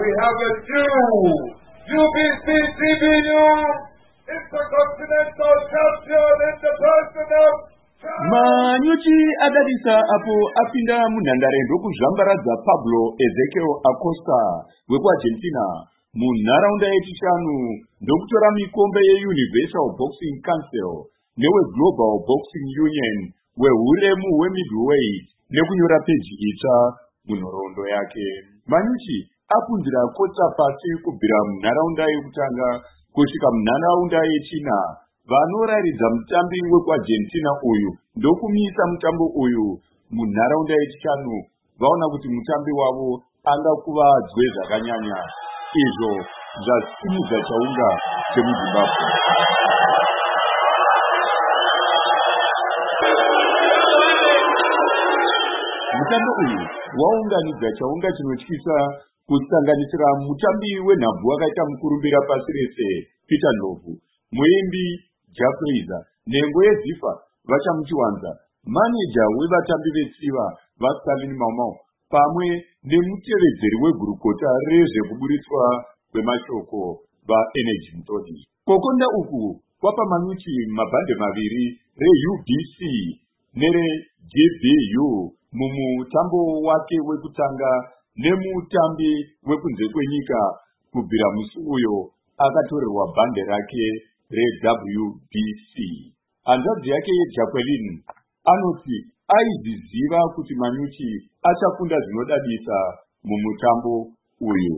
have a new UBC TBU Intercontinental Champion in the person of Manyuchi adadisa apo apinda munhandare ndokuzvambaradza Pablo Ezequiel Acosta weku-Argentina munharaunda yechishanu ndokutora mikombe yeUniversal Boxing Council neweGlobal Boxing Union wehuremu hwemiddleweight nekunyora peji itsva munhoroondo yake. Manyuchi apunzira kotsa pasi kubvira munharaunda yekutanga kusvika munharaunda yechina. Vanoraridza mutambi weku-Argentina uyu ndokumisa mutambo uyu munharaunda yechishanu vaona kuti mutambi wavo angakuvadzwe zvakanyanya, izvo zvasimudza chaunga chemuZimbabwe. Mutambo uyu waunganidza chaunga chinotyisa kusanganisira mutambi wenhabvu wakaita mukurumbira pasi rese Peter Ndlovu, muimbi Jack Fraser, nhengo yeZifa vachamuchiwanza, maneja wevatambi vetsiva vaStalin Maumau pamwe nemutevedzeri wegurukota rezvekuburitswa kwemashoko vaEnergy Mtoti. Kokonda uku kwapa Manyuchi mabhande maviri reUBC nereJBU mumutambo wake wekutanga nemutambi wekunze kwenyika. Kubvira musi uyo akatorerwa bhande rake reWBC. Hanzvadzi yake Jacqueline anoti aiziziva kuti Manyuchi achakunda zvinodadisa mumutambo uyu.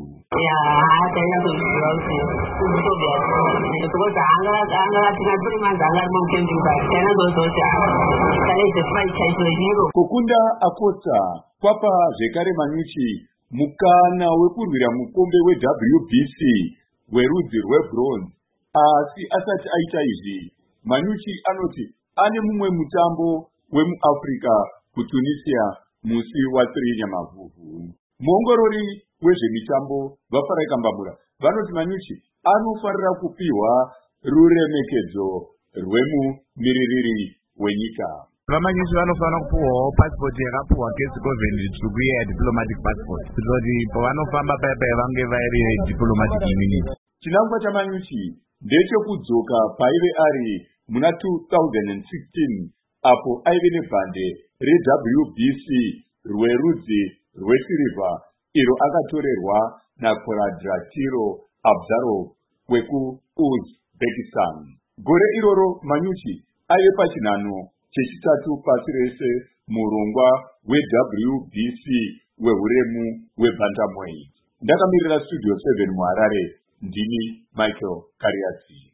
Kukunda Acosta kwapa zvekare Manyuchi mukana wekurwira mukombe weWBC werudzi rwebronze. Asi asati aita izvi, Manyuchi anoti ane mumwe mutambo wemuAfrica kuTunisia musi wa3 Nyamavhuvhu. Muongorori wezvemitambo vaFarai Kambambura vanoti Manyuchi anofarira kupiwa ruremekedzo rwemumiririri wenyika. Vamanyuchi vanofanira kupuwawo passport yakapuwa kezigovheni tsvuku yediplomatic passport kuti pavanofamba paya vange vari diplomatic immunity. Chinangwa chaManyuchi ndechekudzoka paive ari muna 2016 apo aive nebhande reWBC rwerudzi rwesirivha iro akatorerwa naKoradratiro Abzarov weku-Uzbekistan. Gore iroro Manyuchi aive pachinhano chechitatu pasi rese murongwa weWBC wehuremu hwebantamweight. Ndakamirira Studio 7 muHarare, ndini Michael Kariatsi.